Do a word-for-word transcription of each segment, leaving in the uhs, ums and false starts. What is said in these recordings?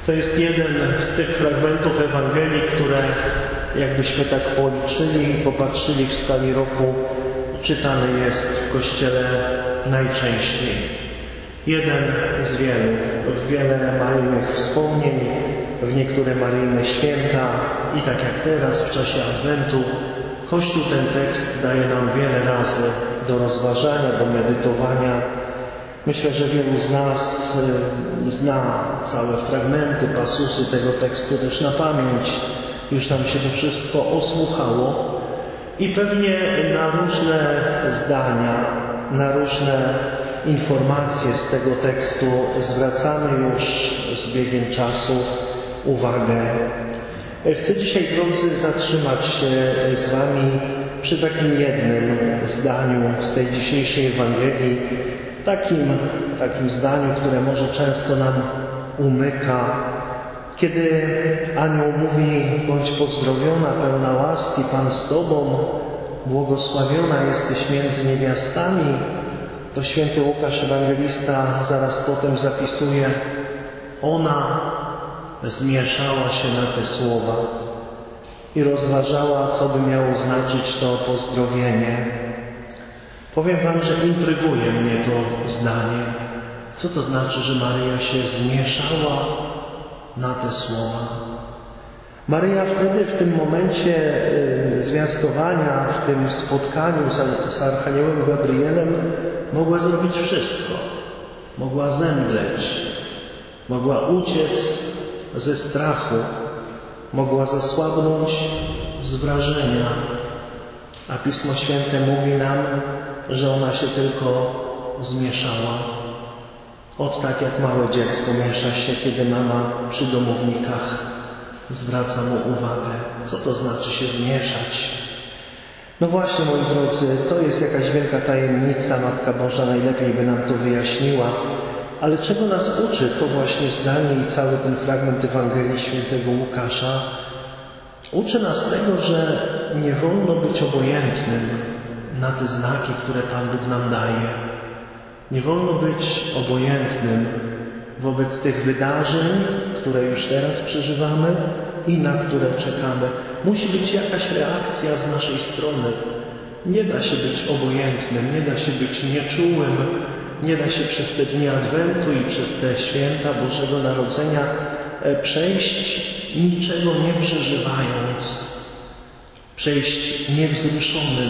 To jest jeden z tych fragmentów Ewangelii, które jakbyśmy tak policzyli i popatrzyli w skali roku, czytany jest w Kościele najczęściej. Jeden z wielu, w wiele maryjnych wspomnień, w niektóre maryjne święta i tak jak teraz w czasie Adwentu, Kościół ten tekst daje nam wiele razy do rozważania, do medytowania. Myślę, że wielu z nas zna całe fragmenty, pasusy tego tekstu też na pamięć. Już nam się to wszystko osłuchało i pewnie na różne zdania, na różne informacje z tego tekstu zwracamy już z biegiem czasu uwagę. Chcę dzisiaj, drodzy, zatrzymać się z Wami przy takim jednym zdaniu z tej dzisiejszej Ewangelii, takim, takim zdaniu, które może często nam umyka, kiedy anioł mówi: bądź pozdrowiona, pełna łaski, Pan z Tobą, błogosławiona jesteś między niewiastami. To święty Łukasz Ewangelista zaraz potem zapisuje: ona zmieszała się na te słowa i rozważała, co by miało znaczyć to pozdrowienie. Powiem Wam, że intryguje mnie to zdanie. Co to znaczy, że Maryja się zmieszała na te słowa? Maryja wtedy, w tym momencie zwiastowania, w tym spotkaniu z, z Archaniołem Gabrielem mogła zrobić wszystko. Mogła zemdleć, mogła uciec ze strachu, mogła zasłabnąć z wrażenia. A Pismo Święte mówi nam, że ona się tylko zmieszała. Ot tak jak małe dziecko miesza się, kiedy mama przy domownikach zwraca mu uwagę. Co to znaczy się zmieszać? No właśnie, moi drodzy, to jest jakaś wielka tajemnica. Matka Boża najlepiej by nam to wyjaśniła. Ale czego nas uczy to właśnie zdanie i cały ten fragment Ewangelii Świętego Łukasza? Uczy nas tego, że nie wolno być obojętnym na te znaki, które Pan Bóg nam daje. Nie wolno być obojętnym wobec tych wydarzeń, które już teraz przeżywamy i na które czekamy. Musi być jakaś reakcja z naszej strony. Nie da się być obojętnym, nie da się być nieczułym, nie da się przez te dni Adwentu i przez te święta Bożego Narodzenia przejść niczego nie przeżywając, przejść niewzruszonym,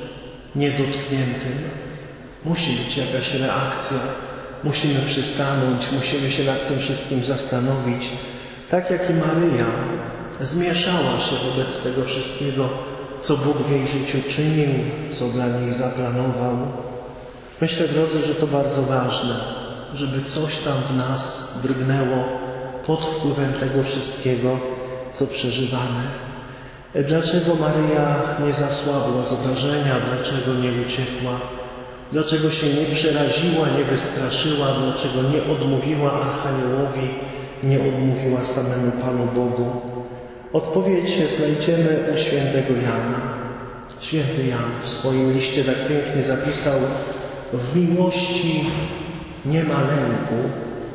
niedotkniętym. Musi być jakaś reakcja, musimy przystanąć, musimy się nad tym wszystkim zastanowić. Tak jak i Maryja zmieszała się wobec tego wszystkiego, co Bóg w jej życiu czynił, co dla niej zaplanował. Myślę, drodzy, że to bardzo ważne, żeby coś tam w nas drgnęło pod wpływem tego wszystkiego, co przeżywamy. Dlaczego Maryja nie zasłabła z wrażenia? Dlaczego nie uciekła? Dlaczego się nie przeraziła, nie wystraszyła? Dlaczego nie odmówiła Archaniołowi, nie odmówiła samemu Panu Bogu? Odpowiedź znajdziemy u świętego Jana. Święty Jan w swoim liście tak pięknie zapisał: w miłości nie ma lęku,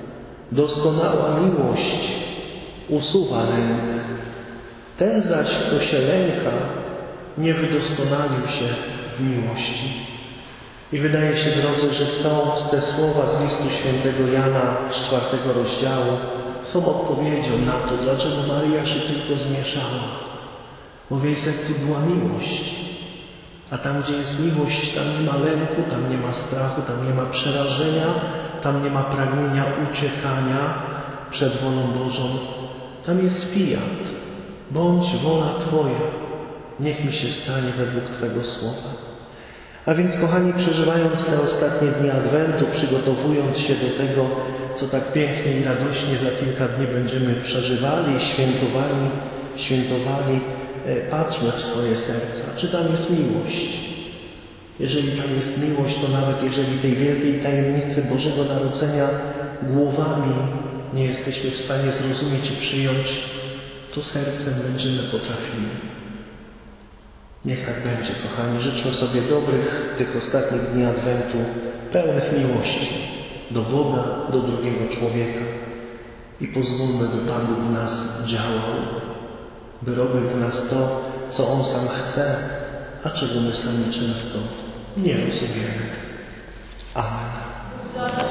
doskonała miłość usuwa lęk. Ten zaś, kto się lęka, nie wydoskonalił się w miłości. I wydaje się, drodzy, że to, te słowa z listu świętego Jana z czwartego rozdziału są odpowiedzią na to, dlaczego Maryja się tylko zmieszała. Bo w jej sercu była miłość. A tam, gdzie jest miłość, tam nie ma lęku, tam nie ma strachu, tam nie ma przerażenia, tam nie ma pragnienia uciekania przed wolą Bożą. Tam jest fiat. Bądź wola Twoja, niech mi się stanie według Twego słowa. A więc, kochani, przeżywając te ostatnie dni Adwentu, przygotowując się do tego, co tak pięknie i radośnie za kilka dni będziemy przeżywali, świętowali, świętowali, patrzmy w swoje serca, czy tam jest miłość. Jeżeli tam jest miłość, to nawet jeżeli tej wielkiej tajemnicy Bożego Narodzenia głowami nie jesteśmy w stanie zrozumieć i przyjąć, to sercem będziemy potrafili. Niech tak będzie, kochani. Życzmy sobie dobrych tych ostatnich dni Adwentu, pełnych miłości do Boga, do drugiego człowieka. i pozwólmy, by Pan Bóg w nas działał, by robił w nas to, co On sam chce, a czego my sami często nie rozumiemy. Amen.